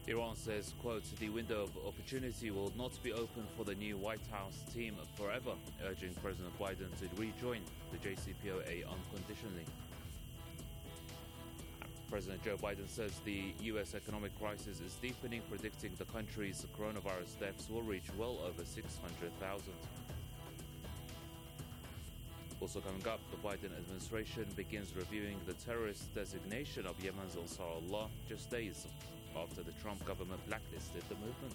Iran says, quote, the window of opportunity will not be open for the new White House team forever, urging President Biden to rejoin the JCPOA unconditionally. President Joe Biden says the U.S. economic crisis is deepening, predicting the country's coronavirus deaths will reach well over 600,000. Also coming up, the Biden administration begins reviewing the terrorist designation of Yemen's Ansar Allah just days after the Trump government blacklisted the movement.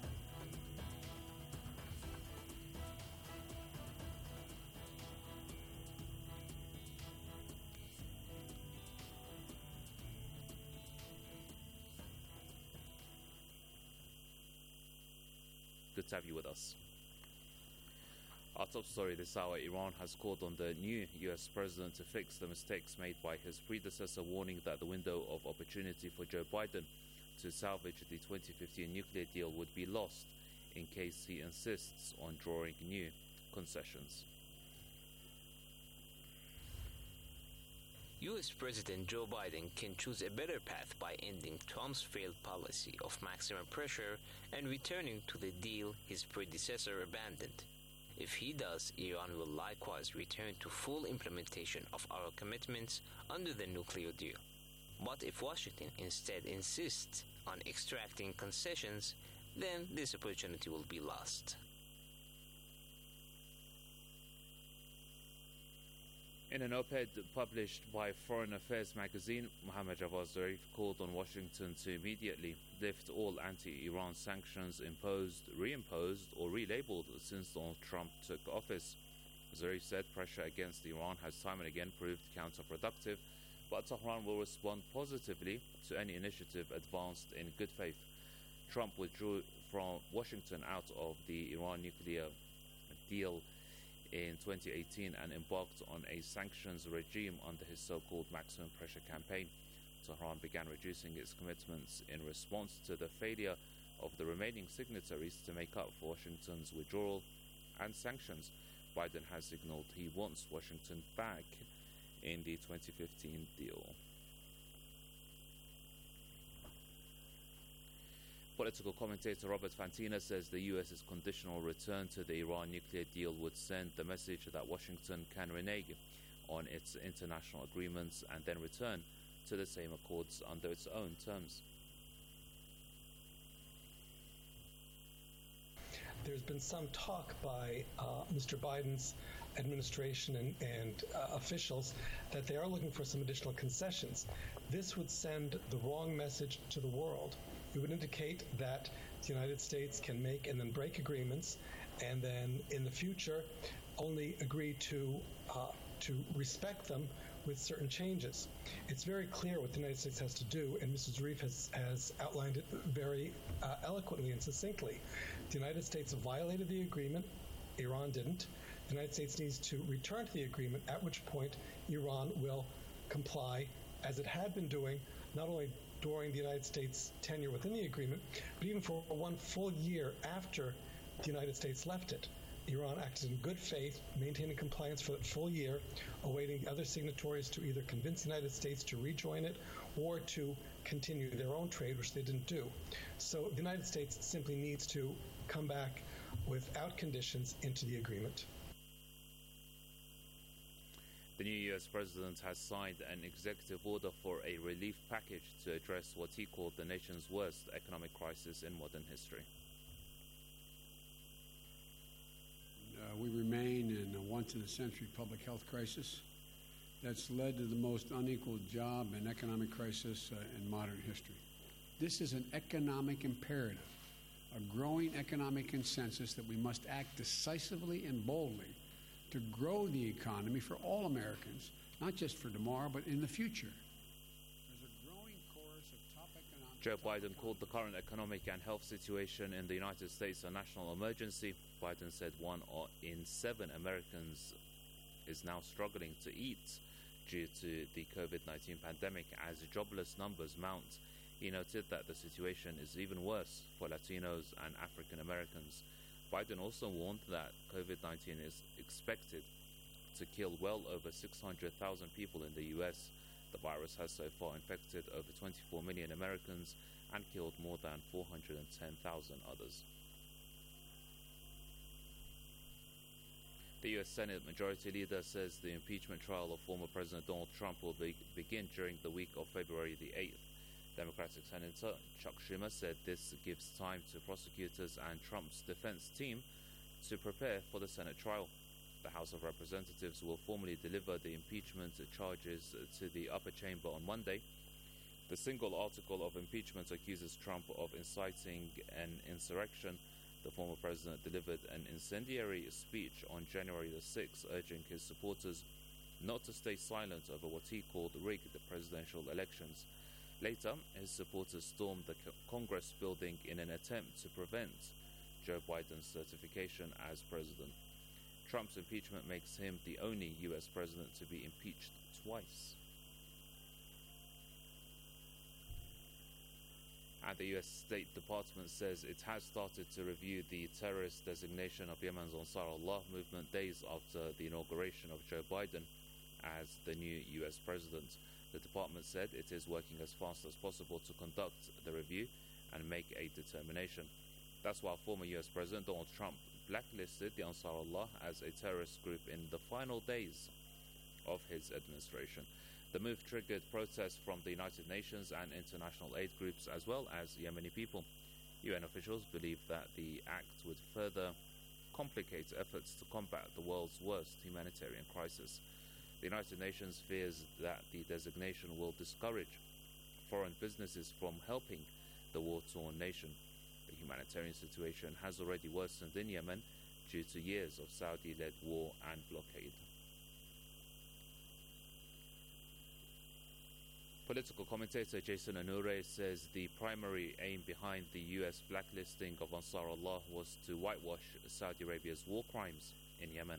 Good to have you with us. Our top story this hour: Iran has called on the new US president to fix the mistakes made by his predecessor, warning that the window of opportunity for Joe Biden to salvage the 2015 nuclear deal would be lost in case he insists on drawing new concessions. US President Joe Biden can choose a better path by ending Trump's failed policy of maximum pressure and returning to the deal his predecessor abandoned. If he does, Iran will likewise return to full implementation of our commitments under the nuclear deal. But if Washington instead insists on extracting concessions, then this opportunity will be lost. In an op-ed published by Foreign Affairs magazine, Mohammad Javad Zarif called on Washington to immediately lift all anti-Iran sanctions imposed, reimposed or relabeled since Donald Trump took office. Zarif said pressure against Iran has time and again proved counterproductive, but Tehran will respond positively to any initiative advanced in good faith. Trump withdrew from Washington out of the Iran nuclear deal in 2018 and embarked on a sanctions regime under his so-called maximum pressure campaign. Tehran began reducing its commitments in response to the failure of the remaining signatories to make up for Washington's withdrawal and sanctions. Biden has signaled he wants Washington back in the 2015 deal. Political commentator Robert Fantina says the U.S.'s conditional return to the Iran nuclear deal would send the message that Washington can renege on its international agreements and then return to the same accords under its own terms. There's been some talk by Mr. Biden's administration and officials that they are looking for some additional concessions. This would send the wrong message to the world. It would indicate that the United States can make and then break agreements, and then in the future only agree to respect them with certain changes. It's very clear what the United States has to do, and Mrs. Zarif has outlined it very eloquently and succinctly. The United States violated the agreement. Iran didn't. The United States needs to return to the agreement, at which point Iran will comply, as it had been doing, not only during the United States' tenure within the agreement, but even for one full year after the United States left it. Iran acted in good faith, maintaining compliance for that full year, awaiting the other signatories to either convince the United States to rejoin it or to continue their own trade, which they didn't do. So the United States simply needs to come back without conditions into the agreement. The new U.S. president has signed an executive order for a relief package to address what he called the nation's worst economic crisis in modern history. We remain in a once-in-a-century public health crisis that's led to the most unequal job and economic crisis in modern history. This is an economic imperative, a growing economic consensus that we must act decisively and boldly to grow the economy for all Americans, not just for tomorrow, but in the future. There's a growing chorus of top economic... Joe Biden called the current economic and health situation in the United States a national emergency. Biden said 1 in 7 Americans is now struggling to eat due to the COVID-19 pandemic as jobless numbers mount. He noted that the situation is even worse for Latinos and African Americans. Biden also warned that COVID-19 is expected to kill well over 600,000 people in the U.S. The virus has so far infected over 24 million Americans and killed more than 410,000 others. The U.S. Senate Majority Leader says the impeachment trial of former President Donald Trump will begin during the week of February the 8th. Democratic Senator Chuck Schumer said this gives time to prosecutors and Trump's defense team to prepare for the Senate trial. The House of Representatives will formally deliver the impeachment charges to the upper chamber on Monday. The single article of impeachment accuses Trump of inciting an insurrection. The former president delivered an incendiary speech on January the 6th, urging his supporters not to stay silent over what he called rigged presidential elections. Later, his supporters stormed the Congress building in an attempt to prevent Joe Biden's certification as president. Trump's impeachment makes him the only U.S. president to be impeached twice. And the U.S. State Department says it has started to review the terrorist designation of Yemen's Ansar Allah movement days after the inauguration of Joe Biden as the new U.S. president. The department said it is working as fast as possible to conduct the review and make a determination. That's while former U.S. President Donald Trump blacklisted the Ansar Allah as a terrorist group in the final days of his administration. The move triggered protests from the United Nations and international aid groups as well as Yemeni people. UN officials believe that the act would further complicate efforts to combat the world's worst humanitarian crisis. The United Nations fears that the designation will discourage foreign businesses from helping the war-torn nation. The humanitarian situation has already worsened in Yemen due to years of Saudi-led war and blockade. Political commentator Jason Anure says the primary aim behind the U.S. blacklisting of Ansar Allah was to whitewash Saudi Arabia's war crimes in Yemen.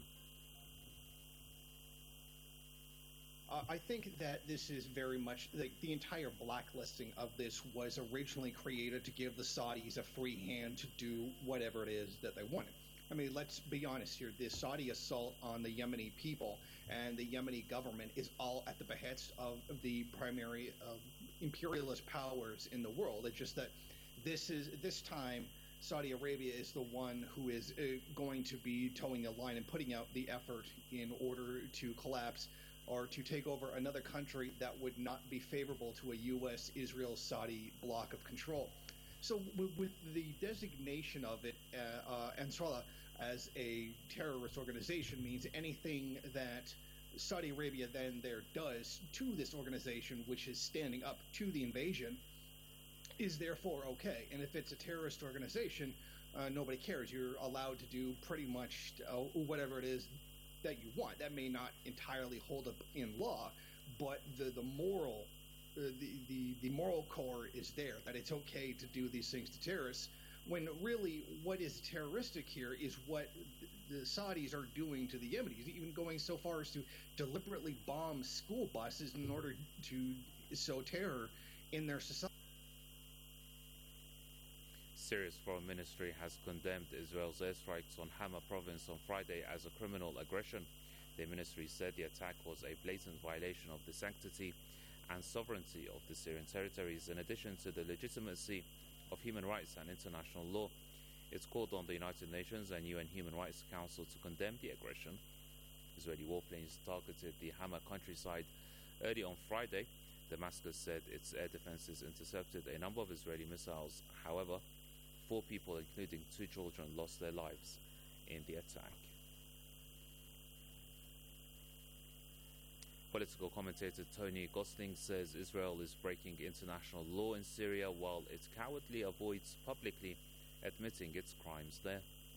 I think that this is very much the entire blacklisting of this was originally created to give the Saudis a free hand to do whatever it is that they wanted. I mean, let's be honest here. The Saudi assault on the Yemeni people and the Yemeni government is all at the behest of the primary imperialist powers in the world. It's just that this time Saudi Arabia is the one who is going to be towing a line and putting out the effort in order to collapse or to take over another country that would not be favorable to a U.S. Israel-Saudi block of control. So with the designation of it, Ansarallah, as a terrorist organization means anything that Saudi Arabia then there does to this organization, which is standing up to the invasion, is therefore okay. And if it's a terrorist organization, nobody cares. You're allowed to do pretty much whatever it is that you want. That may not entirely hold up in law, but the moral the moral core is there, that it's okay to do these things to terrorists, when really what is terroristic here is what the Saudis are doing to the Yemenis, even going so far as to deliberately bomb school buses in order to sow terror in their society. Syria's foreign ministry has condemned Israel's airstrikes on Hama province on Friday as a criminal aggression. The ministry said the attack was a blatant violation of the sanctity and sovereignty of the Syrian territories, in addition to the legitimacy of human rights and international law. It's called on the United Nations and UN Human Rights Council to condemn the aggression. Israeli warplanes targeted the Hama countryside early on Friday. Damascus said its air defenses intercepted a number of Israeli missiles. However, 4 people, including 2 children, lost their lives in the attack. Political commentator Tony Gosling says Israel is breaking international law in Syria while it cowardly avoids publicly admitting its crimes there.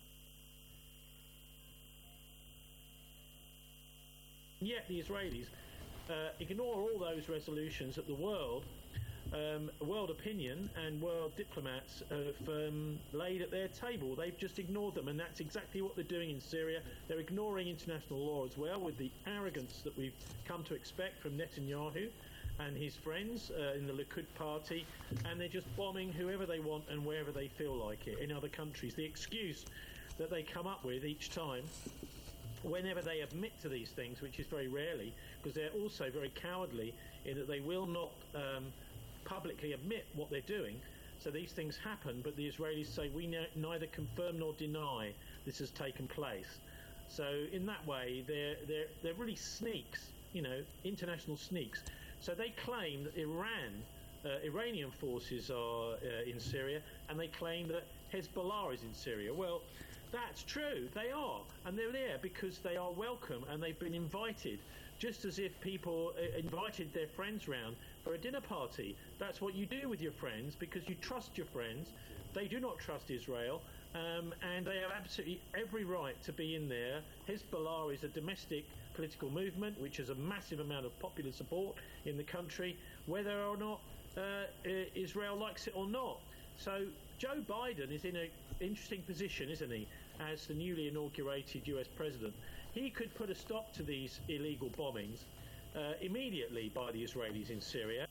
Yet the Israelis ignore all those resolutions that the world opinion and world diplomats have laid at their table. They've just ignored them, and that's exactly what they're doing in Syria. They're ignoring international law as well, with the arrogance that we've come to expect from Netanyahu and his friends in the Likud party, and they're just bombing whoever they want and wherever they feel like it in other countries. The excuse that they come up with each time whenever they admit to these things, which is very rarely, because they're also very cowardly in that they will not publicly admit what they're doing. So these things happen, but the Israelis say we neither confirm nor deny this has taken place. So in that way, they're really sneaks, international sneaks. So they claim that Iranian forces are in Syria, and they claim that Hezbollah is in Syria. Well, that's true, they are, and they're there because they are welcome and they've been invited, just as if people invited their friends round for a dinner party. That's what you do with your friends because you trust your friends. They do not trust Israel, and they have absolutely every right to be in there. Hezbollah is a domestic political movement which has a massive amount of popular support in the country, whether or not Israel likes it or not. So Joe Biden is in an interesting position, isn't he, as the newly inaugurated US president. He could put a stop to these illegal bombings immediately by the Israelis in Syria.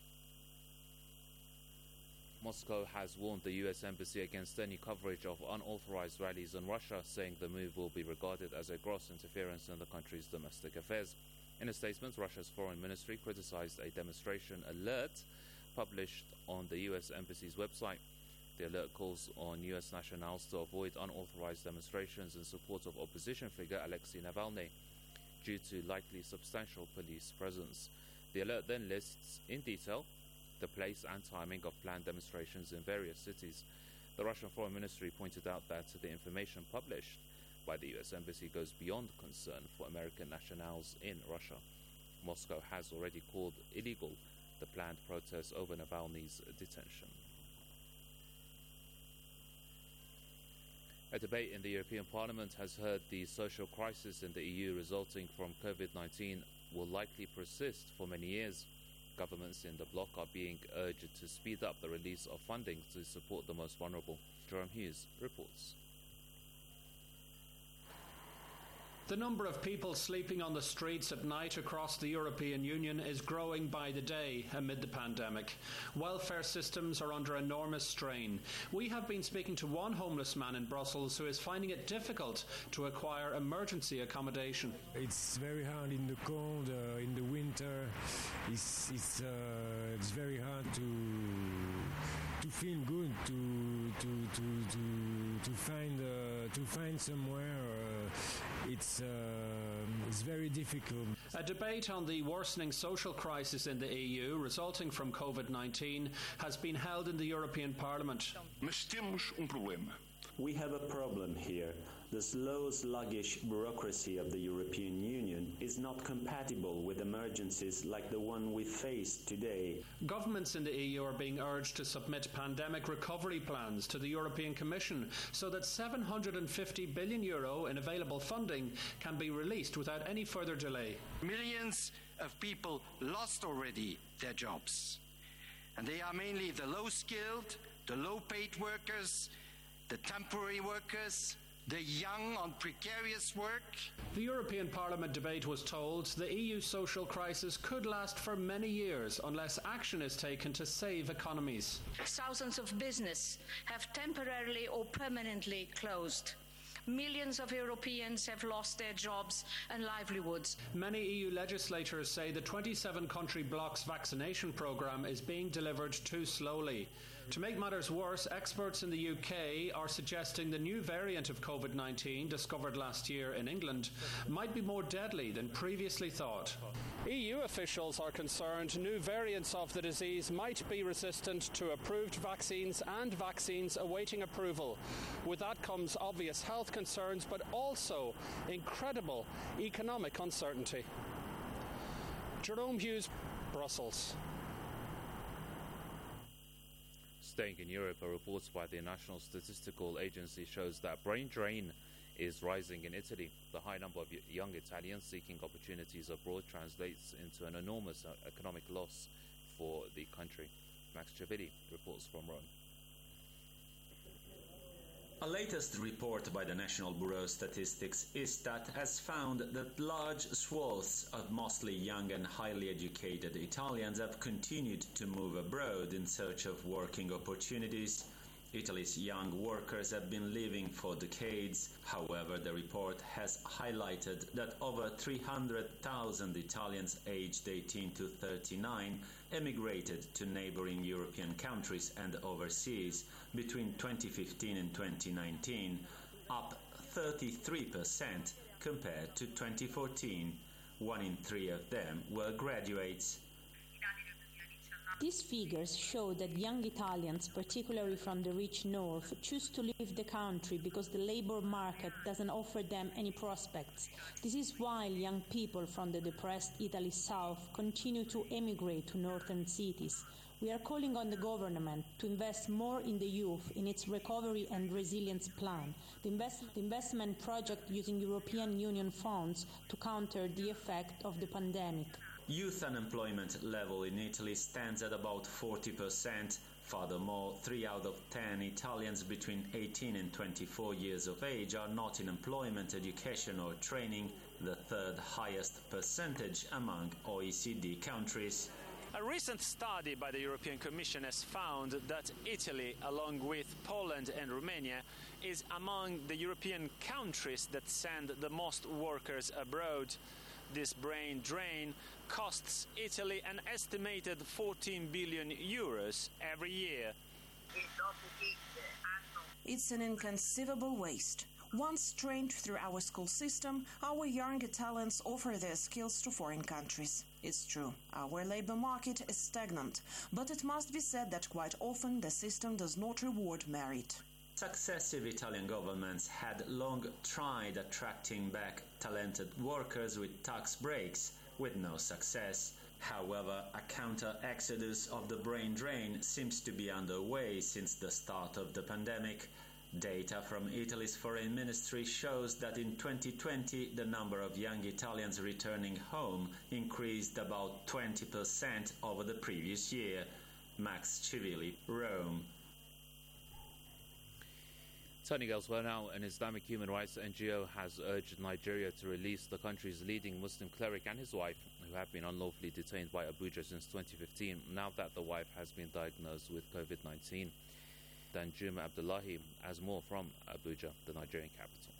Moscow has warned the US embassy against any coverage of unauthorized rallies in Russia, saying the move will be regarded as a gross interference in the country's domestic affairs. In a statement, Russia's foreign ministry criticized a demonstration alert published on the US embassy's website. The alert calls on US nationals to avoid unauthorized demonstrations in support of opposition figure Alexei Navalny due to likely substantial police presence. The alert then lists in detail the place and timing of planned demonstrations in various cities. The Russian Foreign Ministry pointed out that the information published by the US embassy goes beyond concern for American nationals in Russia. Moscow has already called illegal the planned protests over Navalny's detention. A debate in the European Parliament has heard the social crisis in the EU resulting from COVID-19 will likely persist for many years. Governments in the bloc are being urged to speed up the release of funding to support the most vulnerable. Jerome Hughes reports. The number of people sleeping on the streets at night across the European Union is growing by the day amid the pandemic. Welfare systems are under enormous strain. We have been speaking to one homeless man in Brussels who is finding it difficult to acquire emergency accommodation. It's very hard in the cold, in the winter. It's very hard to feel good, to find somewhere. It's very difficult. A debate on the worsening social crisis in the EU resulting from COVID-19 has been held in the European Parliament. Mas temos problema. We have a problem here. The slow, sluggish bureaucracy of the European Union is not compatible with emergencies like the one we face today. Governments in the EU are being urged to submit pandemic recovery plans to the European Commission so that €750 billion in available funding can be released without any further delay. Millions of people lost already their jobs. And they are mainly the low-skilled, the low-paid workers, the temporary workers, the young on precarious work. The European Parliament debate was told the EU social crisis could last for many years unless action is taken to save economies. Thousands of businesses have temporarily or permanently closed. Millions of Europeans have lost their jobs and livelihoods. Many EU legislators say the 27-country bloc's vaccination programme is being delivered too slowly. To make matters worse, experts in the UK are suggesting the new variant of COVID-19 discovered last year in England might be more deadly than previously thought. EU officials are concerned new variants of the disease might be resistant to approved vaccines and vaccines awaiting approval. With that comes obvious health concerns, but also incredible economic uncertainty. Jerome Hughes, Brussels. Staying in Europe, a report by the National Statistical Agency shows that brain drain is rising in Italy. The high number of young Italians seeking opportunities abroad translates into an enormous economic loss for the country. Max Ciavilli reports from Rome. A latest report by the National Bureau of Statistics Istat has found that large swaths of mostly young and highly educated Italians have continued to move abroad in search of working opportunities, Italy's young workers have been living for decades. However, the report has highlighted that over 300,000 Italians aged 18 to 39 emigrated to neighboring European countries and overseas between 2015 and 2019, up 33% compared to 2014. 1 in 3 of them were graduates. These figures show that young Italians, particularly from the rich north, choose to leave the country because the labor market doesn't offer them any prospects. This is why young people from the depressed Italy south continue to emigrate to northern cities. We are calling on the government to invest more in the youth in its recovery and resilience plan, the investment project using European Union funds to counter the effect of the pandemic. Youth unemployment level in Italy stands at about 40%. Furthermore, 3 out of 10 Italians between 18 and 24 years of age are not in employment, education or training, the third highest percentage among OECD countries. A recent study by the European Commission has found that Italy, along with Poland and Romania, is among the European countries that send the most workers abroad. This brain drain costs Italy an estimated 14 billion euros every year. It's an inconceivable waste. Once trained through our school system, our young Italians offer their skills to foreign countries. It's true, our labor market is stagnant, but it must be said that quite often the system does not reward merit. Successive Italian governments had long tried attracting back talented workers with tax breaks, with no success. However, a counter-exodus of the brain drain seems to be underway since the start of the pandemic. Data from Italy's foreign ministry shows that in 2020 the number of young Italians returning home increased about 20% over the previous year. Max Civilli, Rome. Turning elsewhere now, an Islamic human rights NGO has urged Nigeria to release the country's leading Muslim cleric and his wife, who have been unlawfully detained by Abuja since 2015, now that the wife has been diagnosed with COVID-19. Danjuma Abdullahi has more from Abuja, the Nigerian capital.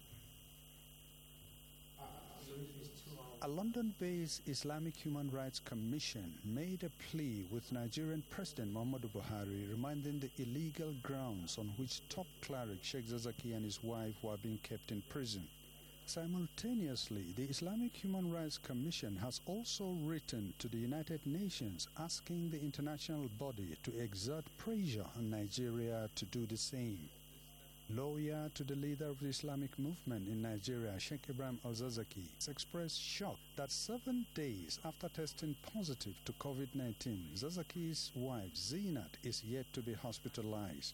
A London-based Islamic Human Rights Commission made a plea with Nigerian President Muhammadu Buhari, reminding the illegal grounds on which top cleric Sheikh Zakzaky and his wife were being kept in prison. Simultaneously, the Islamic Human Rights Commission has also written to the United Nations asking the international body to exert pressure on Nigeria to do the same. Lawyer to the leader of the Islamic movement in Nigeria, Sheikh Ibrahim Al-Zakzaky, has expressed shock that 7 days after testing positive to COVID-19, Zakzaky's wife, Zinat, is yet to be hospitalized.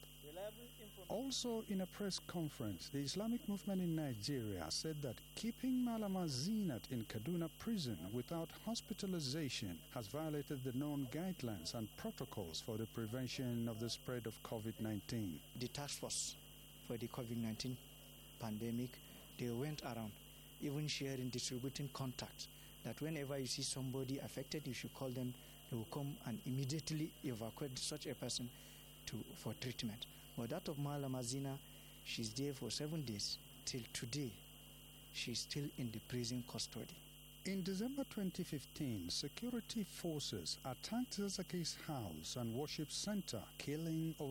Also in a press conference, the Islamic movement in Nigeria said that keeping Malama Zinat in Kaduna prison without hospitalization has violated the known guidelines and protocols for the prevention of the spread of COVID-19. The task force for the COVID-19 pandemic, they went around, even sharing, distributing contacts, that whenever you see somebody affected, you should call them. They will come and immediately evacuate such a person for treatment. But that of Malama Zina, she's there for 7 days. Till today, she's still in the prison custody. In December 2015, security forces attacked Zakzaky's house and worship center, killing over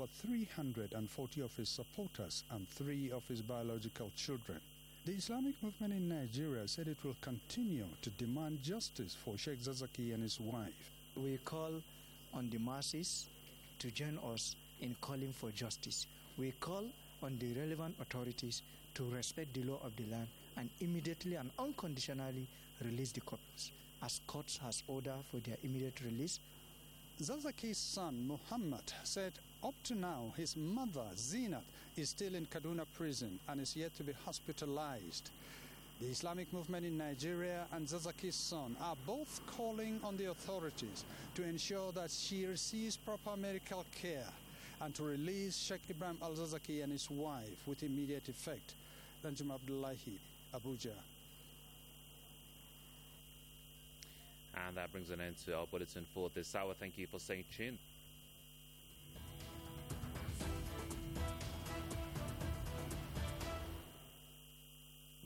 340 of his supporters and 3 of his biological children. The Islamic movement in Nigeria said it will continue to demand justice for Sheikh Zakzaky and his wife. We call on the masses to join us in calling for justice. We call on the relevant authorities to respect the law of the land and immediately and unconditionally release the couples, as courts has ordered for their immediate release. Zakzaky's son, Muhammad, said up to now his mother, Zinat, is still in Kaduna prison and is yet to be hospitalized. The Islamic movement in Nigeria and Zakzaky's son are both calling on the authorities to ensure that she receives proper medical care and to release Sheikh Ibrahim Al-Zakzaky and his wife with immediate effect. Danjuma Abdullahi, Abuja. And that brings an end to our bulletin for this hour. Thank you for staying tuned.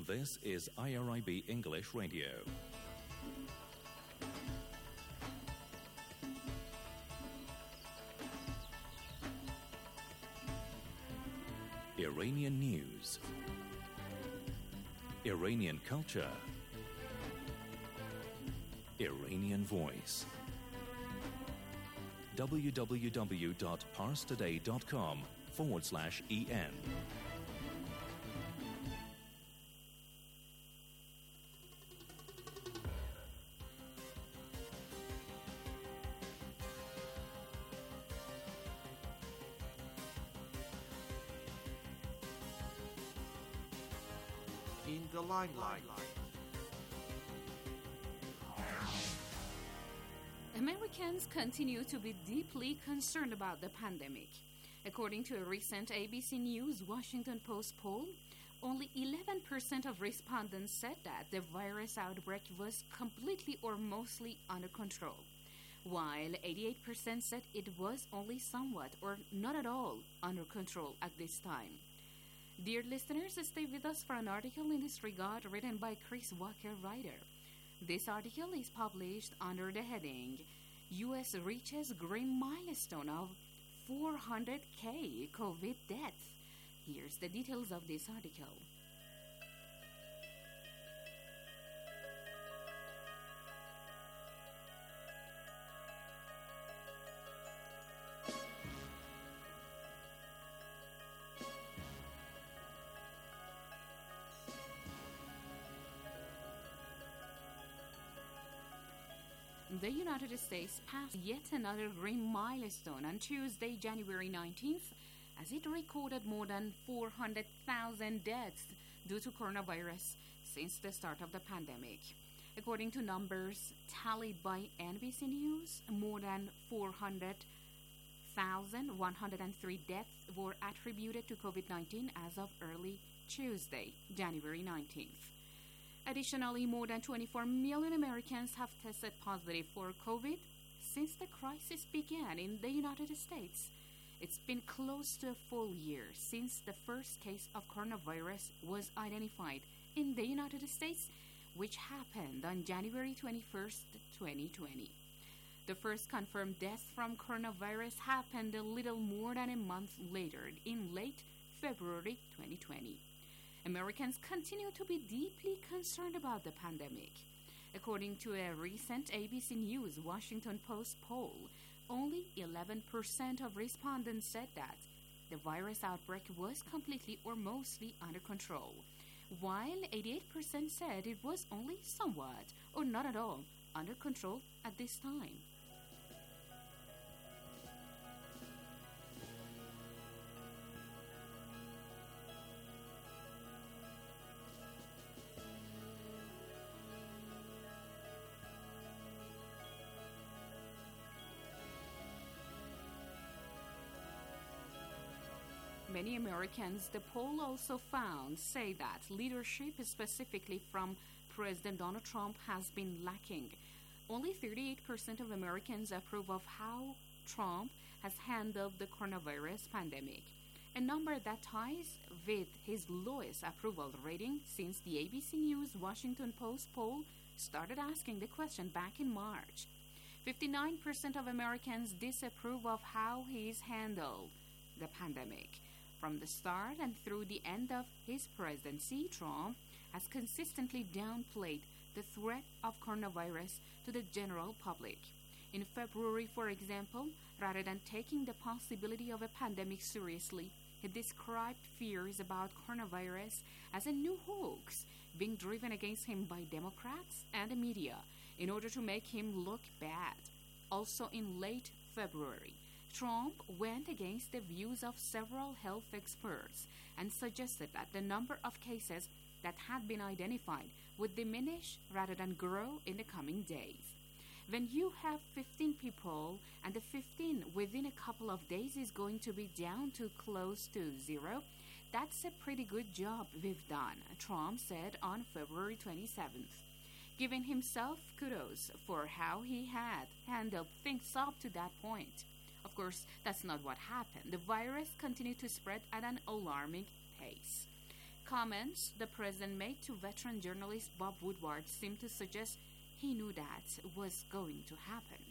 This is IRIB English Radio. Iranian news, Iranian culture, Iranian voice. www.parstoday.com/EN. In the limelight. Americans continue to be deeply concerned about the pandemic. According to a recent ABC News Washington Post poll, only 11% of respondents said that the virus outbreak was completely or mostly under control, while 88% said it was only somewhat or not at all under control at this time. Dear listeners, stay with us for an article in this regard written by Chris Walker Ryder. This article is published under the heading, U.S. reaches green milestone of 400K COVID deaths. Here's the details of this article. The United States passed yet another green milestone on Tuesday, January 19th, as it recorded more than 400,000 deaths due to coronavirus since the start of the pandemic. According to numbers tallied by NBC News, more than 400,103 deaths were attributed to COVID-19 as of early Tuesday, January 19th. Additionally, more than 24 million Americans have tested positive for COVID since the crisis began in the United States. It's been close to a full year since the first case of coronavirus was identified in the United States, which happened on January 21st, 2020. The first confirmed death from coronavirus happened a little more than a month later, in late February 2020. Americans continue to be deeply concerned about the pandemic. According to a recent ABC News Washington Post poll, only 11% of respondents said that the virus outbreak was completely or mostly under control, while 88% said it was only somewhat or not at all under control at this time. Many Americans, the poll also found, say that leadership, specifically from President Donald Trump, has been lacking. Only 38% of Americans approve of how Trump has handled the coronavirus pandemic, a number that ties with his lowest approval rating since the ABC News Washington Post poll started asking the question back in March. 59% of Americans disapprove of how he's handled the pandemic. From the start and through the end of his presidency, Trump has consistently downplayed the threat of coronavirus to the general public. In February, for example, rather than taking the possibility of a pandemic seriously, he described fears about coronavirus as a new hoax being driven against him by Democrats and the media in order to make him look bad. Also in late February, Trump went against the views of several health experts and suggested that the number of cases that had been identified would diminish rather than grow in the coming days. When you have 15 people and the 15 within a couple of days is going to be down to close to zero, that's a pretty good job we've done, Trump said on February 27th, giving himself kudos for how he had handled things up to that point. Of course, that's not what happened. The virus continued to spread at an alarming pace. comments the president made to veteran journalist Bob Woodward seem to suggest he knew that was going to happen.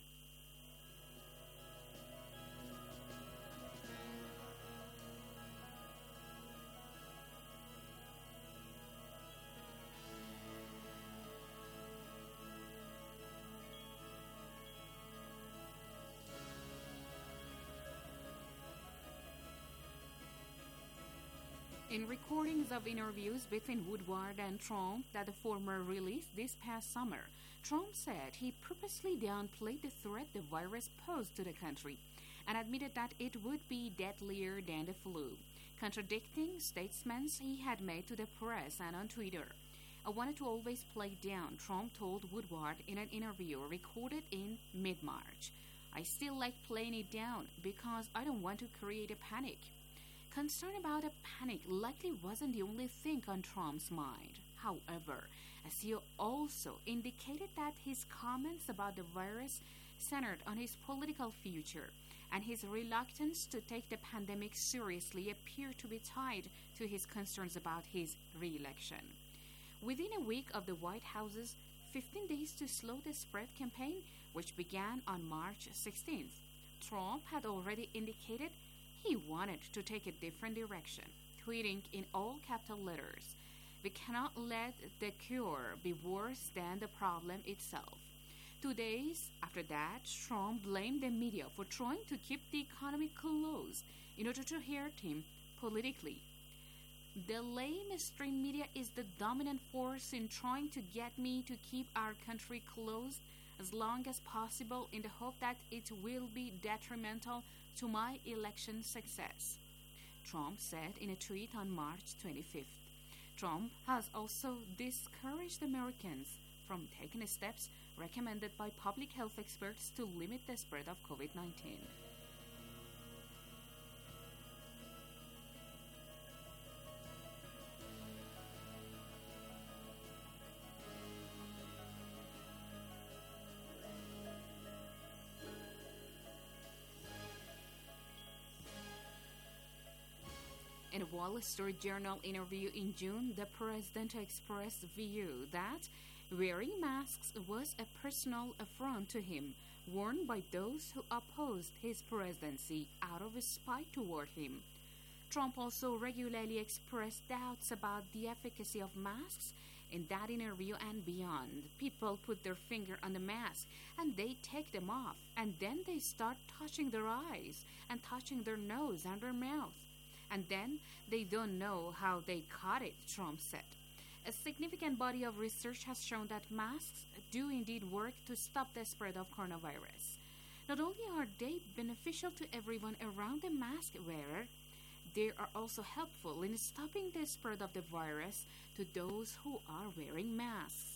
In recordings of interviews between Woodward and Trump that the former released this past summer, Trump said he purposely downplayed the threat the virus posed to the country and admitted that it would be deadlier than the flu, contradicting statements he had made to the press and on Twitter. "I wanted to always play down," Trump told Woodward in an interview recorded in mid-March. "I still like playing it down because I don't want to create a panic." Concern about a panic likely wasn't the only thing on Trump's mind. However, as he also indicated that his comments about the virus centered on his political future, and his reluctance to take the pandemic seriously appear to be tied to his concerns about his re-election. Within a week of the White House's 15 Days to Slow the Spread campaign, which began on March 16th, Trump had already indicated he wanted to take a different direction, tweeting in all capital letters, "We cannot let the cure be worse than the problem itself." 2 days after that, Trump blamed the media for trying to keep the economy closed in order to hurt him politically. "The mainstream media is the dominant force in trying to get me to keep our country closed as long as possible in the hope that it will be detrimental to my election success," Trump said in a tweet on March 25th. Trump has also discouraged Americans from taking steps recommended by public health experts to limit the spread of COVID-19. In a Wall Street Journal interview in June, the president expressed the view that wearing masks was a personal affront to him, worn by those who opposed his presidency out of spite toward him. Trump also regularly expressed doubts about the efficacy of masks. In that interview and beyond, people put their finger on the mask and they take them off, and then they start touching their eyes and touching their nose and their mouth. And then they don't know how they caught it, Trump said. A significant body of research has shown that masks do indeed work to stop the spread of coronavirus. Not only are they beneficial to everyone around the mask wearer, they are also helpful in stopping the spread of the virus to those who are wearing masks.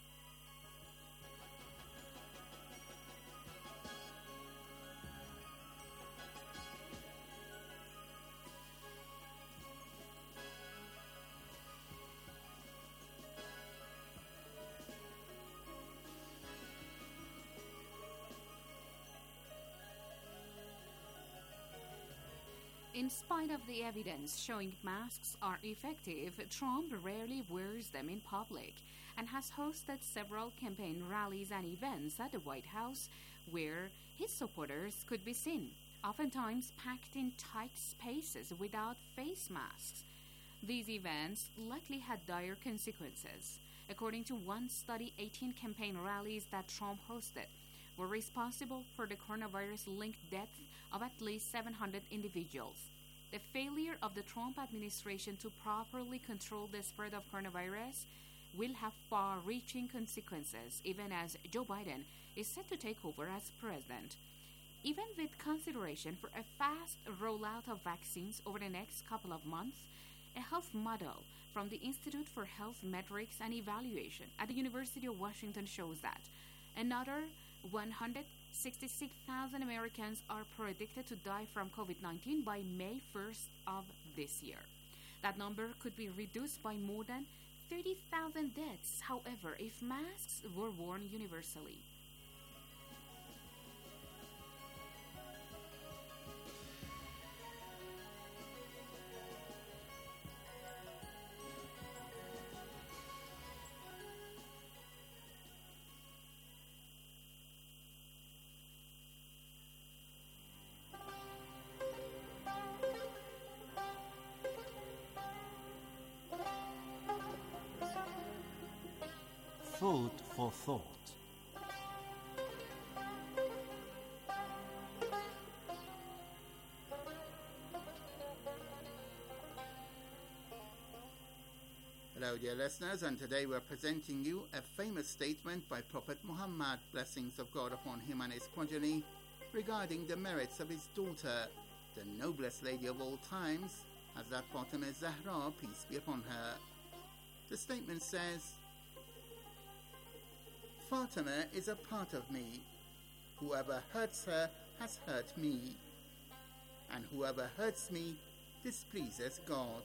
In spite of the evidence showing masks are effective, Trump rarely wears them in public and has hosted several campaign rallies and events at the White House where his supporters could be seen, oftentimes packed in tight spaces without face masks. These events likely had dire consequences. According to one study, 18 campaign rallies that Trump hosted were responsible for the coronavirus-linked death of at least 700 individuals. The failure of the Trump administration to properly control the spread of coronavirus will have far-reaching consequences, even as Joe Biden is set to take over as president. Even with consideration for a fast rollout of vaccines over the next couple of months, a health model from the Institute for Health Metrics and Evaluation at the University of Washington shows that another 166,000 Americans are predicted to die from COVID-19 by May 1st of this year. That number could be reduced by more than 30,000 deaths, however, if masks were worn universally. Food for thought. Hello, dear listeners, and today we're presenting you a famous statement by Prophet Muhammad, blessings of God upon him and his progeny, regarding the merits of his daughter, the noblest lady of all times, Hazrat Fatima Zahra, peace be upon her. The statement says, Fatima is a part of me. Whoever hurts her has hurt me, and whoever hurts me displeases God.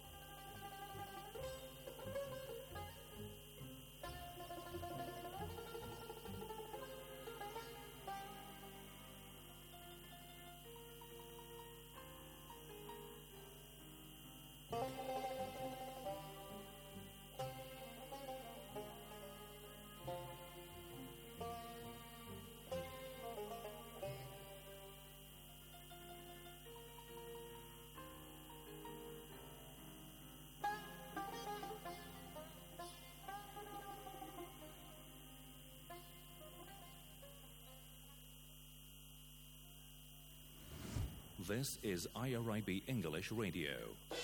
This is IRIB English Radio.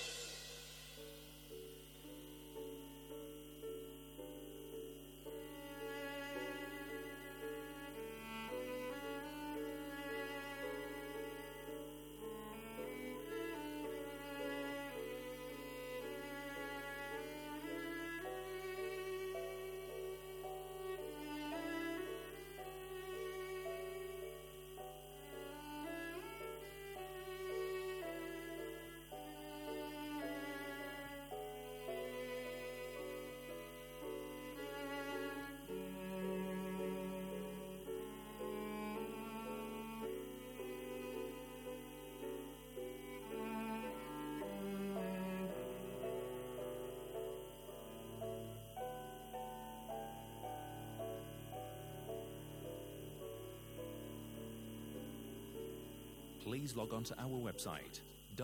Please log on to our website,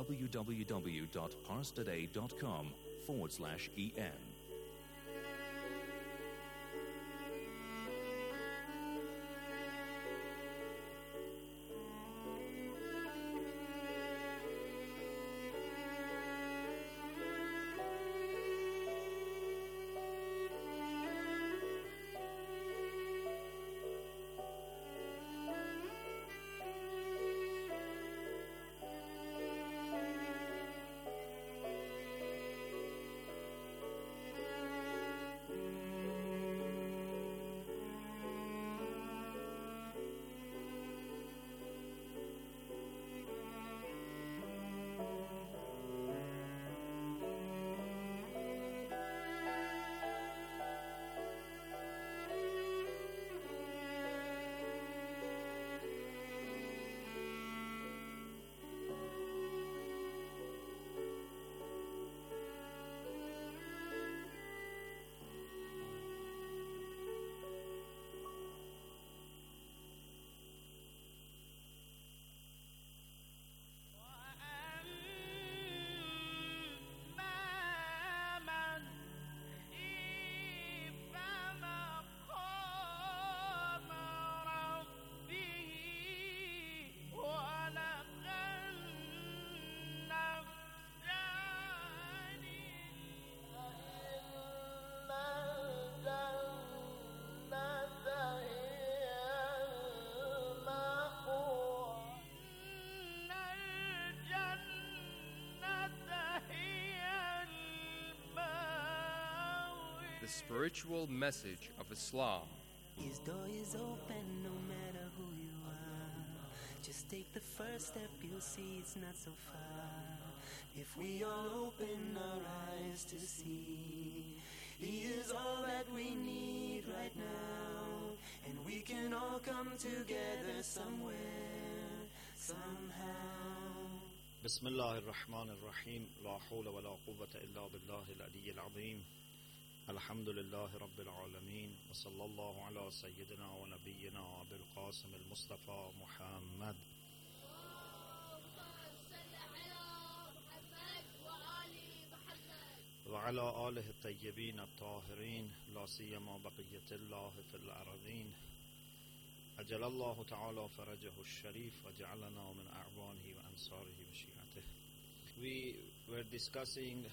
www.parstoday.com/en. The spiritual message of Islam. His door is open no matter who you are. Just take the first step, you'll see it's not so far. If we all open our eyes to see, He is all that we need right now. And we can all come together somewhere, somehow. بسم الله الرحمن الرحيم لا حول ولا قوة إلا بالله العلي العظيم الحمد لله رب العالمين وصلى الله على سيدنا ونبينا أبي القاسم المصطفى محمد وعلى آله الطيبين الطاهرين لا سيما بقية الله في الأرضين أجل الله تعالى فرجه الشريف وجعلنا من أعوانه وأنصاره وشيعته. We were discussing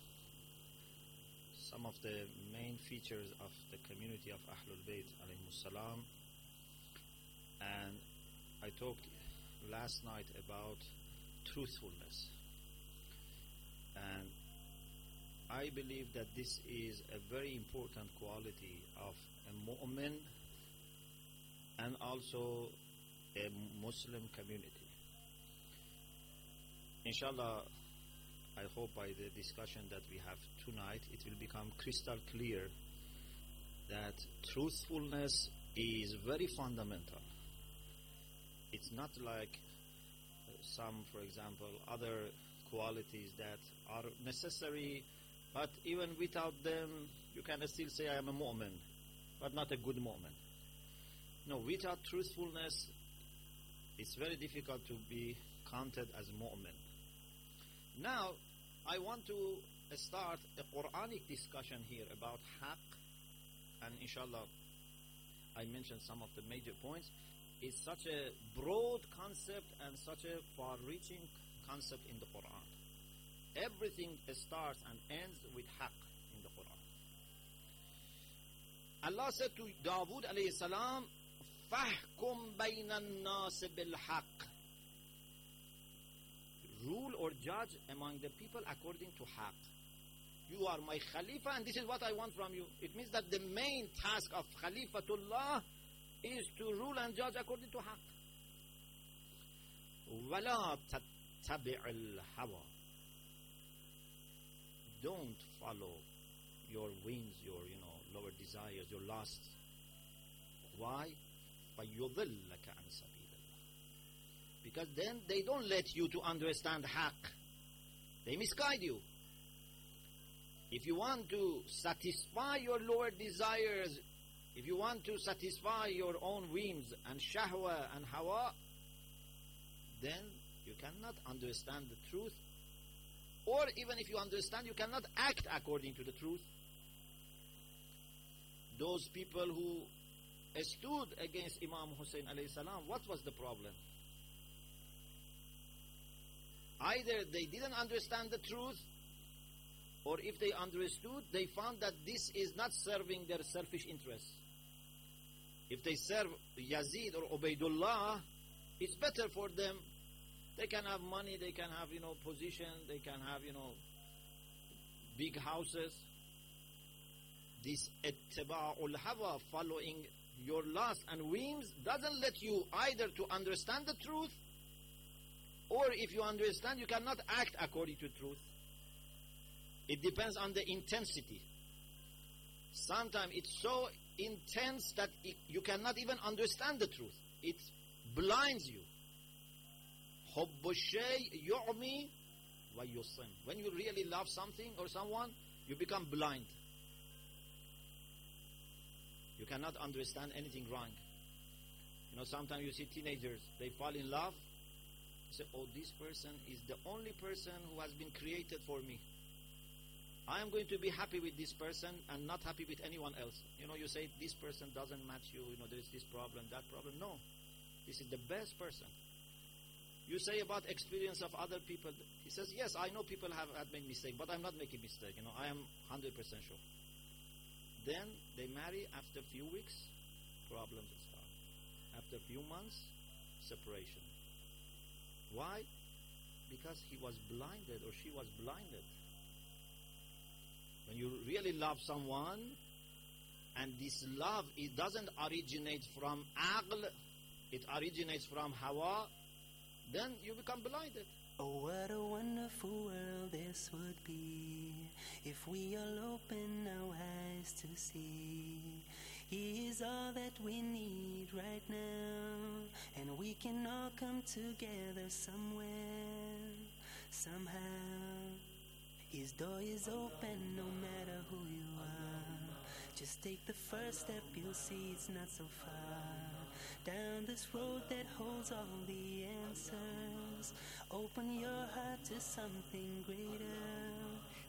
some of the main features of the community of Ahlul Bayt alayhimus salam, and I talked last night about truthfulness, and I believe that this is a very important quality of a mu'min and also a Muslim community. Inshallah, I hope by the discussion that we have tonight, it will become crystal clear that truthfulness is very fundamental. It's not like some, for example, other qualities that are necessary, but even without them, you can still say I am a mu'min, but not a good mu'min. No, without truthfulness, it's very difficult to be counted as mu'min. Now, I want to start a Quranic discussion here about haqq, and inshallah, I mentioned some of the major points. It's such a broad concept and such a far-reaching concept in the Quran. Everything starts and ends with haqq in the Quran. Allah said to Dawood alayhi salam, فَحْكُمْ بَيْنَ النَّاسِ بِالْحَقِّ. Rule or judge among the people according to haqq. You are my Khalifa and this is what I want from you. It means that the main task of Khalifatullah is to rule and judge according to haqq. وَلَا تَتَّبِعِ الْهَوَى. Don't follow your whims, your lower desires, your lusts. Why? فَيُضِلَّكَ عَنْ سَبِيلِ اللَّهِ. Because then they don't let you to understand haqq. They misguide you. If you want to satisfy your lower desires, if you want to satisfy your own whims and shahwa and hawa, then you cannot understand the truth. Or even if you understand, you cannot act according to the truth. Those people who stood against Imam Hussein alayhi salam, what was the problem? Either they didn't understand the truth, or if they understood, they found that this is not serving their selfish interests. If they serve Yazid or Ubaidullah, it's better for them. They can have money, they can have, position, they can have, big houses. This ittiba'ul hawa, following your lust and whims, doesn't let you either to understand the truth, or if you understand, you cannot act according to truth. It depends on the intensity. Sometimes it's so intense that you cannot even understand the truth. It blinds you. حُبُّ الشَّيْءِ يُعْمِي وَيُصِمْ. When you really love something or someone, you become blind. You cannot understand anything wrong. Sometimes you see teenagers, they fall in love. Say, oh, this person is the only person who has been created for me. I am going to be happy with this person and not happy with anyone else. You say, this person doesn't match you, there is this problem, that problem. No, this is the best person. You say about experience of other people. He says, yes, I know people have made mistakes, but I'm not making mistake. I am 100% sure. Then they marry. After a few weeks, problems start. After a few months, separation. Why? Because he was blinded or she was blinded. When you really love someone, and this love, it doesn't originate from aql, it originates from hawa, then you become blinded. Oh, what a wonderful world this would be if we all open our eyes to see. He is all that we need right now, and we can all come together somewhere, somehow. His door is open no matter who you are. Just take the first step, you'll see it's not so far. Down this road that holds all the answers. Open your heart to something greater.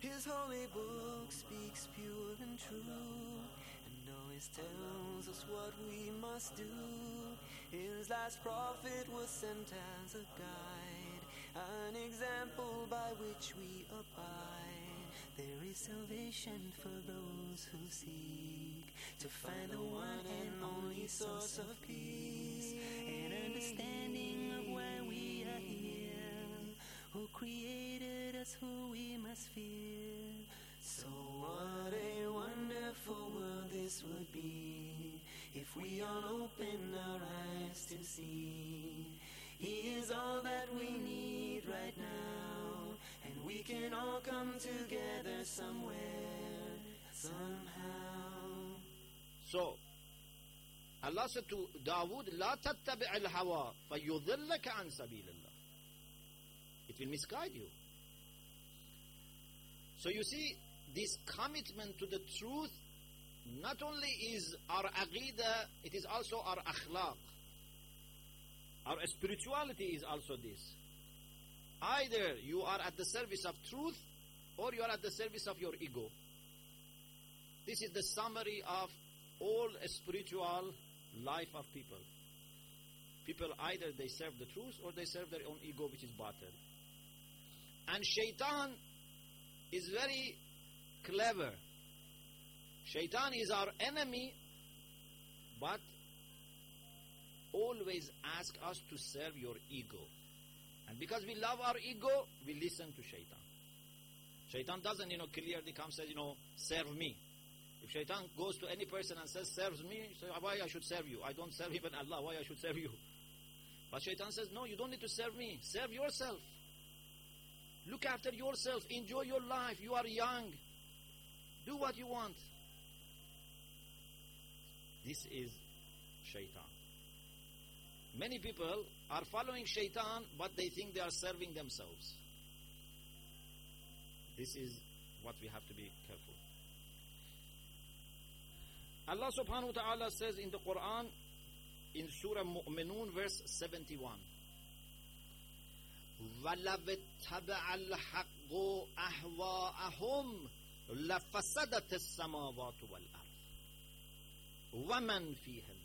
His holy book speaks pure and true, and always tells us what we must do. His last prophet was sent as a guide, an example by which we abide. There is salvation for those who seek to find the one and only source of peace, and understanding of why we are here, who created us, who we must fear. So what a wonderful world this would be if we all open our eyes to see. He is all that we need right now, and we can all come together somewhere, somehow. So, Allah said to Dawood, لا تتبع الهوى فيضلك عن سبيل الله. It will misguide you. So you see, this commitment to the truth not only is our aqidah, it is also our akhlaq. Our spirituality is also this. Either you are at the service of truth, or you are at the service of your ego. This is the summary of all spiritual life of people. People either they serve the truth, or they serve their own ego, which is batil. And shaitan is very clever. Shaitan is our enemy, but always ask us to serve your ego. And because we love our ego, we listen to shaitan. Shaitan doesn't, clearly come and says, serve me. If shaitan goes to any person and says, serve me, say, why I should serve you? I don't serve even Allah, why I should serve you? But shaitan says, no, you don't need to serve me. Serve yourself. Look after yourself. Enjoy your life. You are young. Do what you want. This is shaitan. Many people are following shaitan, but they think they are serving themselves. This is what we have to be careful. Allah subhanahu wa ta'ala says in the Quran, in Surah Mu'minun, verse 71, وَلَوِ اتَّبَعَ الْحَقُّ أَهْوَاءَهُمْ لَفَسَدَتِ السَّمَاوَاتُ وَالْأَرْضُ وَمَنْ فِيهِنَّ.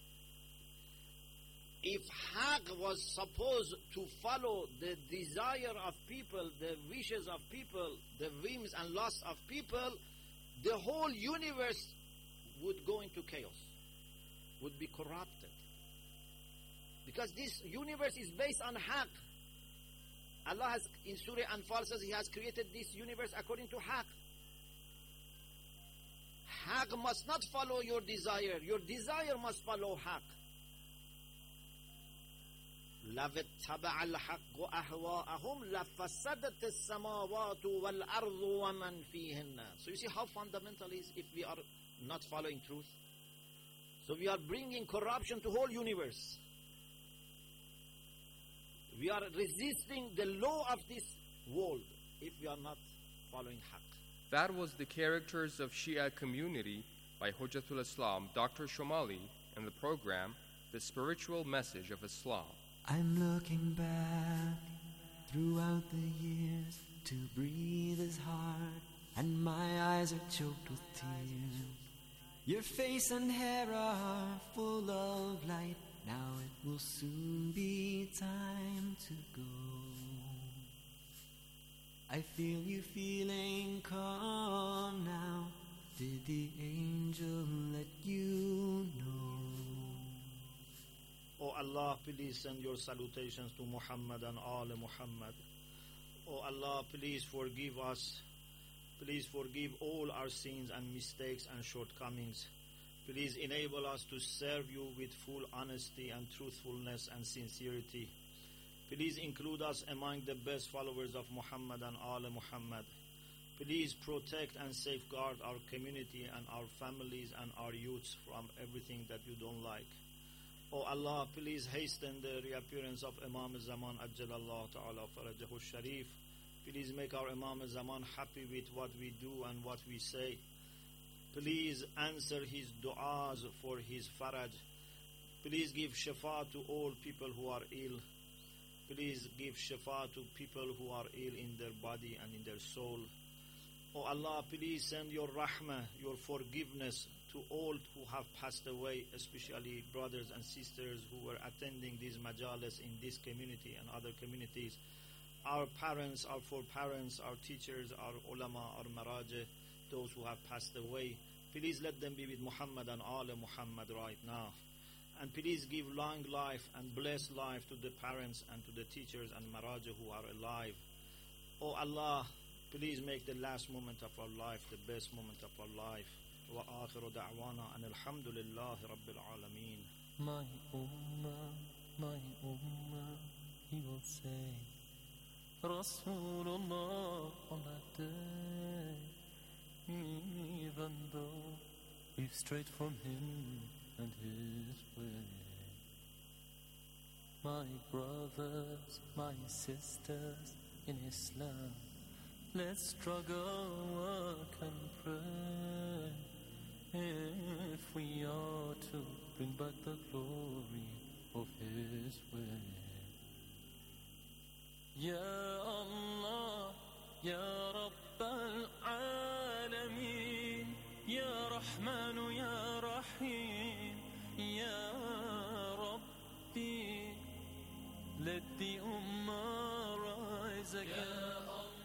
If Haqq was supposed to follow the desire of people, the wishes of people, the whims and lusts of people, the whole universe would go into chaos, would be corrupted. Because this universe is based on Haqq. Allah has, in Surah Anfal, says He has created this universe according to Haqq. Haqq must not follow your desire. Your desire must follow Haqq. لَوِ اتَّبَعَ الْحَقُّ أَهْوَاءَهُمْ لَفَسَدَتِ السَّمَاوَاتُ وَالْأَرْضُ وَمَنْ فِيهِنَّ. So you see how fundamental it is if we are not following truth. So we are bringing corruption to whole universe. We are resisting the law of this world if we are not following Haqq. That was the Characters of Shia Community by Hujjatul Islam, Dr. Shomali, and the program, The Spiritual Message of Islam. I'm looking back throughout the years to breathe is hard, and my eyes are choked with tears. Your face and hair are full of light. Now it will soon be time to go. I feel you feeling calm now. Did the angel let you know? O Allah, please send your salutations to Muhammad and Al Muhammad. O Allah, please forgive us. Please forgive all our sins and mistakes and shortcomings. Please enable us to serve you with full honesty and truthfulness and sincerity. Please include us among the best followers of Muhammad and Al Muhammad. Please protect and safeguard our community and our families and our youths from everything that you don't like. O Allah, please hasten the reappearance of Imam Zaman Ajjalallahu Ta'ala Farajahu Sharif. Please make our Imam Zaman happy with what we do and what we say. Please answer his du'as for his faraj. Please give shifa to all people who are ill. Please give shifa to people who are ill in their body and in their soul. Oh Allah, please send your rahmah, your forgiveness to all who have passed away, especially brothers and sisters who were attending these majalis in this community and other communities. Our parents, our foreparents, our teachers, our ulama, our maraja, those who have passed away. Please let them be with Muhammad and Ala Muhammad right now. And please give long life and blessed life to the parents and to the teachers and maraja who are alive. Oh Allah, please make the last moment of our life the best moment of our life. Wa akhiru da'wana and alhamdulillahi rabbil alameen. My ummah, he will say, Rasulullah on that day, even though we've strayed from him and his way. My brothers, my sisters in Islam, let's struggle, work and pray if we are to bring back the glory of his way. Ya Allah, Ya Rabbal Alameen, Ya Rahmanu, Ya Rahim, Ya Rabbi, let the Ummah rise again.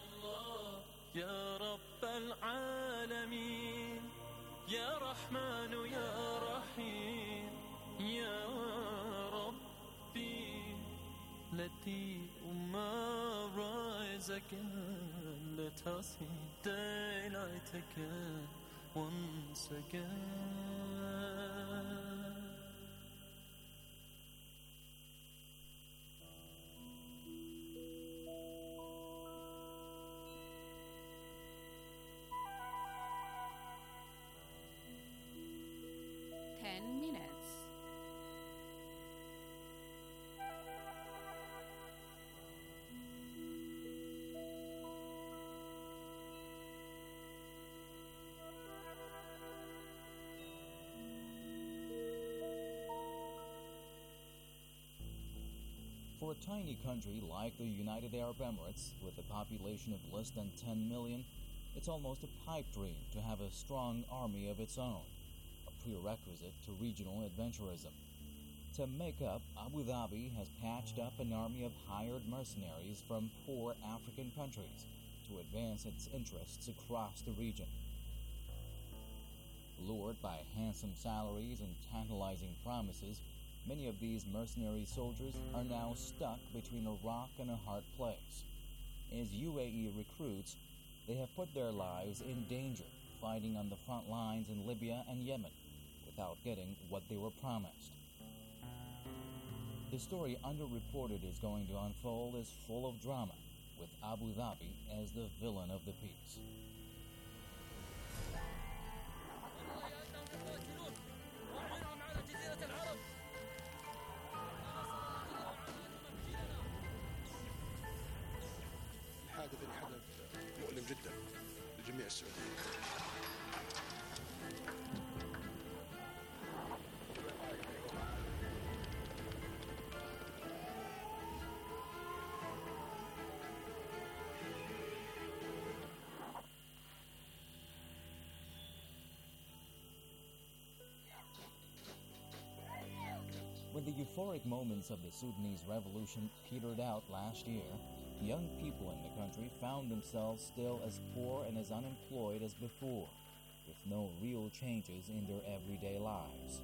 Ya Rabbal Alameen, Ya Rahmanu, Ya Rahim, Ya Rabbi, let the Ummah rise again. Let us see daylight again, once again. For a tiny country like the United Arab Emirates, with a population of less than 10 million, it's almost a pipe dream to have a strong army of its own, a prerequisite to regional adventurism. To make up, Abu Dhabi has patched up an army of hired mercenaries from poor African countries to advance its interests across the region. Lured by handsome salaries and tantalizing promises, many of these mercenary soldiers are now stuck between a rock and a hard place. As UAE recruits, they have put their lives in danger fighting on the front lines in Libya and Yemen without getting what they were promised. The story underreported is going to unfold is full of drama, with Abu Dhabi as the villain of the piece. الحادث اللي حدث مؤلم جدا لجميع السعوديين. When the euphoric moments of the Sudanese revolution petered out last year, young people in the country found themselves still as poor and as unemployed as before, with no real changes in their everyday lives.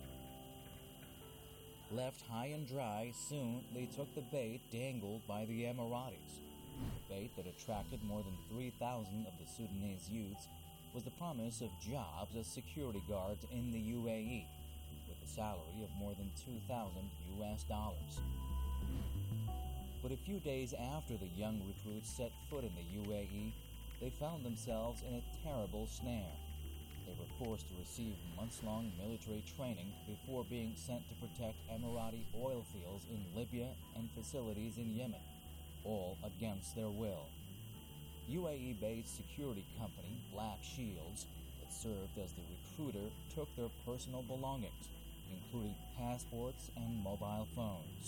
Left high and dry, soon they took the bait dangled by the Emiratis. The bait that attracted more than 3,000 of the Sudanese youths was the promise of jobs as security guards in the UAE, with a salary of more than $2,000 US. But a few days after the young recruits set foot in the UAE, they found themselves in a terrible snare. They were forced to receive months-long military training before being sent to protect Emirati oil fields in Libya and facilities in Yemen, all against their will. UAE-based security company Black Shields, that served as the recruiter, took their personal belongings, including passports and mobile phones.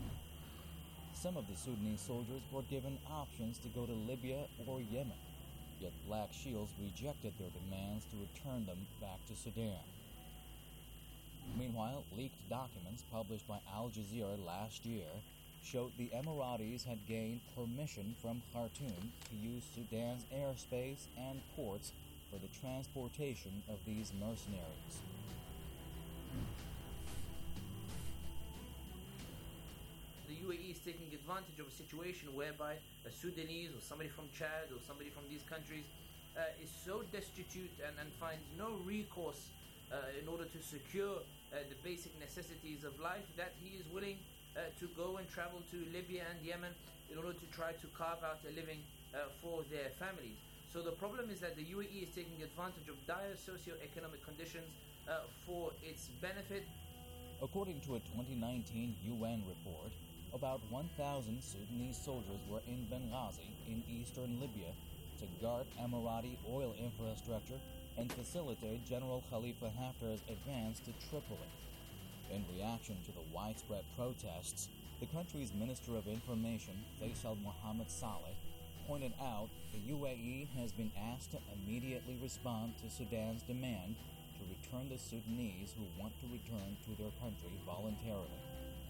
Some of the Sudanese soldiers were given options to go to Libya or Yemen. Yet Black Shields rejected their demands to return them back to Sudan. Meanwhile, leaked documents published by Al Jazeera last year showed the Emiratis had gained permission from Khartoum to use Sudan's airspace and ports for the transportation of these mercenaries. The UAE is taking advantage of a situation whereby a Sudanese or somebody from Chad or somebody from these countries is so destitute and finds no recourse in order to secure the basic necessities of life that he is willing to go and travel to Libya and Yemen in order to try to carve out a living for their families. So the problem is that the UAE is taking advantage of dire socio-economic conditions for its benefit. According to a 2019 UN report, about 1,000 Sudanese soldiers were in Benghazi in eastern Libya to guard Emirati oil infrastructure and facilitate General Khalifa Haftar's advance to Tripoli. In reaction to the widespread protests, the country's Minister of Information, Faisal Mohammed Saleh, pointed out the UAE has been asked to immediately respond to Sudan's demand to return the Sudanese who want to return to their country voluntarily.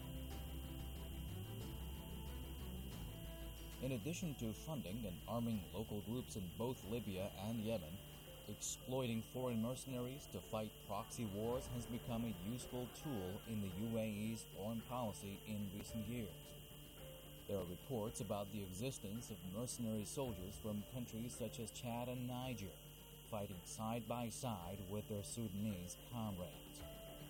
In addition to funding and arming local groups in both Libya and Yemen, exploiting foreign mercenaries to fight proxy wars has become a useful tool in the UAE's foreign policy in recent years. There are reports about the existence of mercenary soldiers from countries such as Chad and Niger, fighting side by side with their Sudanese comrades.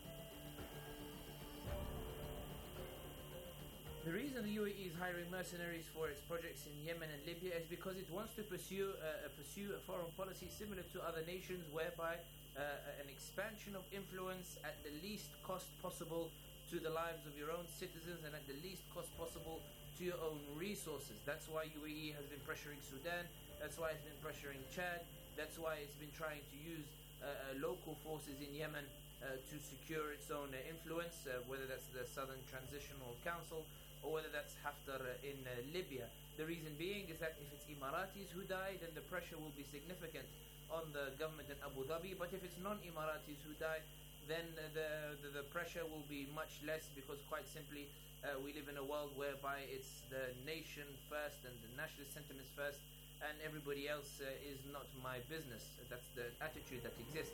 The reason the UAE is hiring mercenaries for its projects in Yemen and Libya is because it wants to pursue a foreign policy similar to other nations, whereby an expansion of influence at the least cost possible to the lives of your own citizens and at the least cost possible to your own resources. That's why UAE has been pressuring Sudan. That's why it's been pressuring Chad. That's why it's been trying to use local forces in Yemen to secure its own influence, whether that's the Southern Transitional Council or whether that's Haftar in Libya. The reason being is that if it's Emiratis who die, then the pressure will be significant on the government in Abu Dhabi. But if it's non-Emiratis who die, then the pressure will be much less, because quite simply we live in a world whereby it's the nation first and the nationalist sentiments first, and everybody else is not my business. That's the attitude that exists.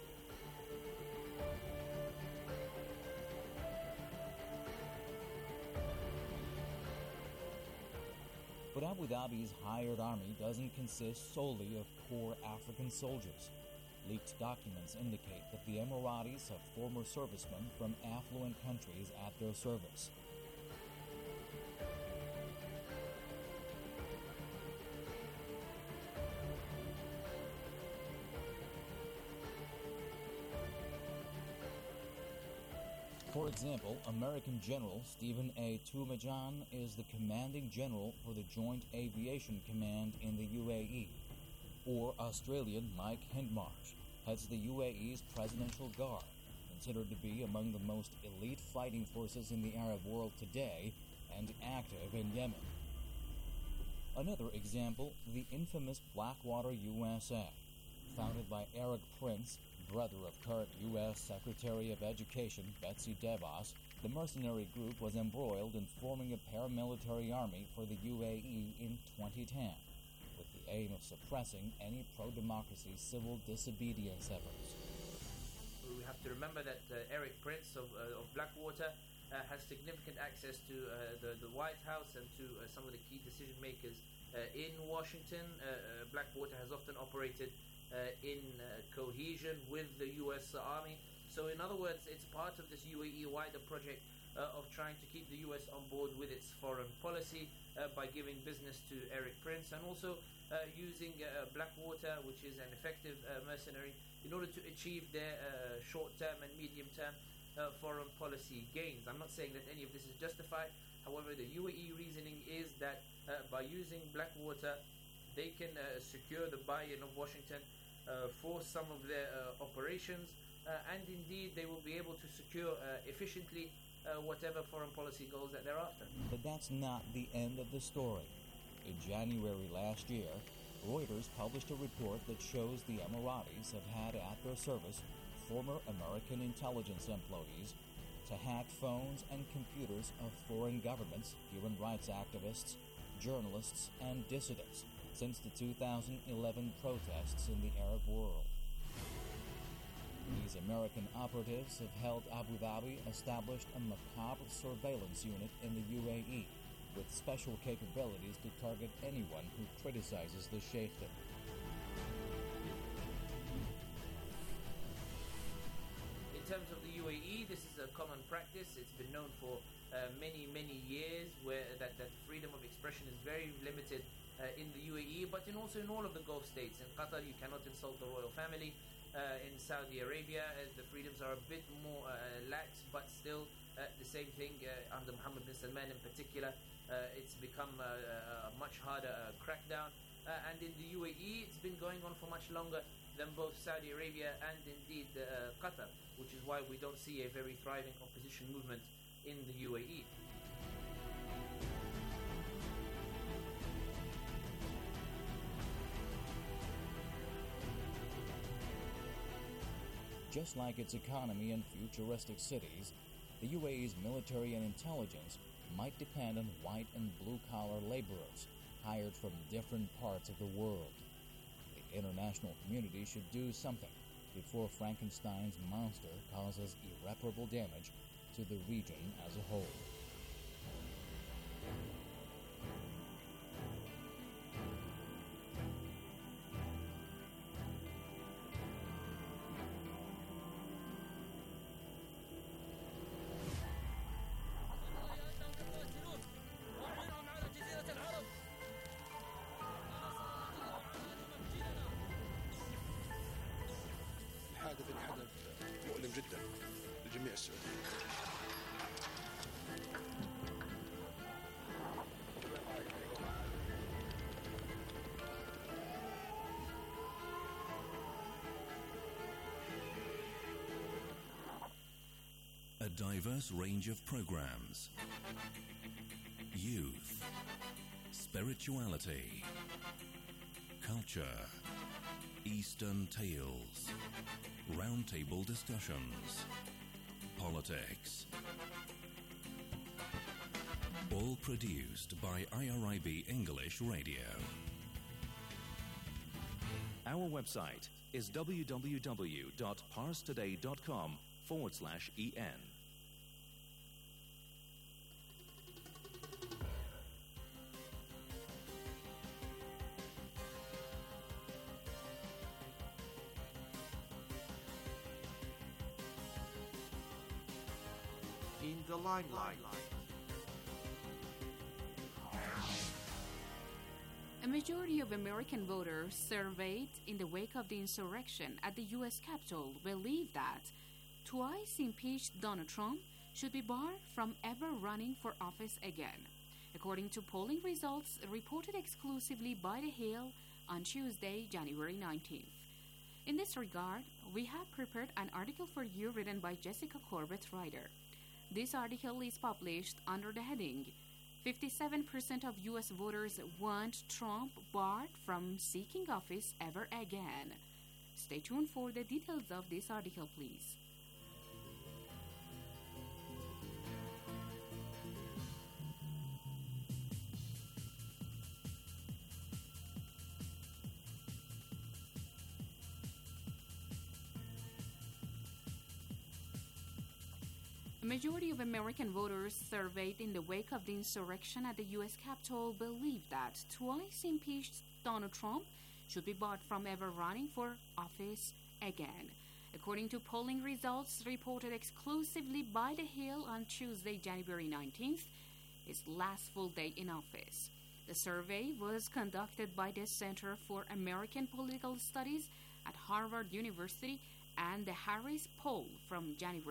But Abu Dhabi's hired army doesn't consist solely of poor African soldiers. Leaked documents indicate that the Emiratis have former servicemen from affluent countries at their service. For example, American General Stephen A. Tumajan is the commanding general for the Joint Aviation Command in the UAE. Or Australian Mike Hindmarsh heads the UAE's Presidential Guard, considered to be among the most elite fighting forces in the Arab world today and active in Yemen. Another example, the infamous Blackwater USA, founded by Eric Prince, brother of current U.S. Secretary of Education Betsy DeVos. The mercenary group was embroiled in forming a paramilitary army for the UAE in 2010, with the aim of suppressing any pro-democracy civil disobedience efforts. We have to remember that Eric Prince of Blackwater has significant access to the White House and to some of the key decision makers in Washington. Blackwater has often operated in cohesion with the U.S. Army. So in other words, it's part of this UAE wider project of trying to keep the U.S. on board with its foreign policy by giving business to Eric Prince, and also using Blackwater, which is an effective mercenary, in order to achieve their short-term and medium-term foreign policy gains. I'm not saying that any of this is justified. However, the UAE reasoning is that by using Blackwater, they can secure the buy-in of Washington for some of their operations, and indeed they will be able to secure efficiently whatever foreign policy goals that they're after. But that's not the end of the story. In January last year, Reuters published a report that shows the Emiratis have had at their service former American intelligence employees to hack phones and computers of foreign governments, human rights activists, journalists, and dissidents since the 2011 protests in the Arab world. These American operatives have helped Abu Dhabi establish a macabre surveillance unit in the UAE with special capabilities to target anyone who criticizes the sheikhdom. In terms of the UAE, this is a common practice. It's been known for many years where that freedom of expression is very limited in the UAE, but also in all of the Gulf states. In Qatar, you cannot insult the royal family. In Saudi Arabia, the freedoms are a bit more lax, but still the same thing under Mohammed bin Salman in particular. It's become a much harder crackdown. And in the UAE, it's been going on for much longer than both Saudi Arabia and indeed Qatar, which is why we don't see a very thriving opposition movement in the UAE. Just like its economy and futuristic cities, the UAE's military and intelligence might depend on white and blue-collar laborers hired from different parts of the world. The international community should do something before Frankenstein's monster causes irreparable damage to the region as a whole. الحادث حدث مؤلم جدا لجميع السعوديين. A diverse range of programs. Youth, spirituality, culture, Eastern tales, roundtable discussions, politics. All produced by IRIB English Radio. Our website is www.parstoday.com/en. In the limelight. A majority of American voters surveyed in the wake of the insurrection at the U.S. Capitol believe that twice impeached Donald Trump should be barred from ever running for office again, according to polling results reported exclusively by The Hill on Tuesday, January 19th. In this regard, we have prepared an article for you written by Jessica Corbett Ryder. This article is published under the heading 57% of U.S. voters want Trump barred from seeking office ever again. Stay tuned for the details of this article, please. A majority of American voters surveyed in the wake of the insurrection at the U.S. Capitol believe that twice impeached Donald Trump should be barred from ever running for office again, according to polling results reported exclusively by The Hill on Tuesday, January 19th, his last full day in office. The survey was conducted by the Center for American Political Studies at Harvard University and the Harris poll from January